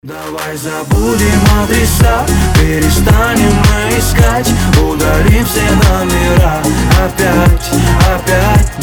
Давай забудем адреса, перестанем мы искать, удалим все номера. Опять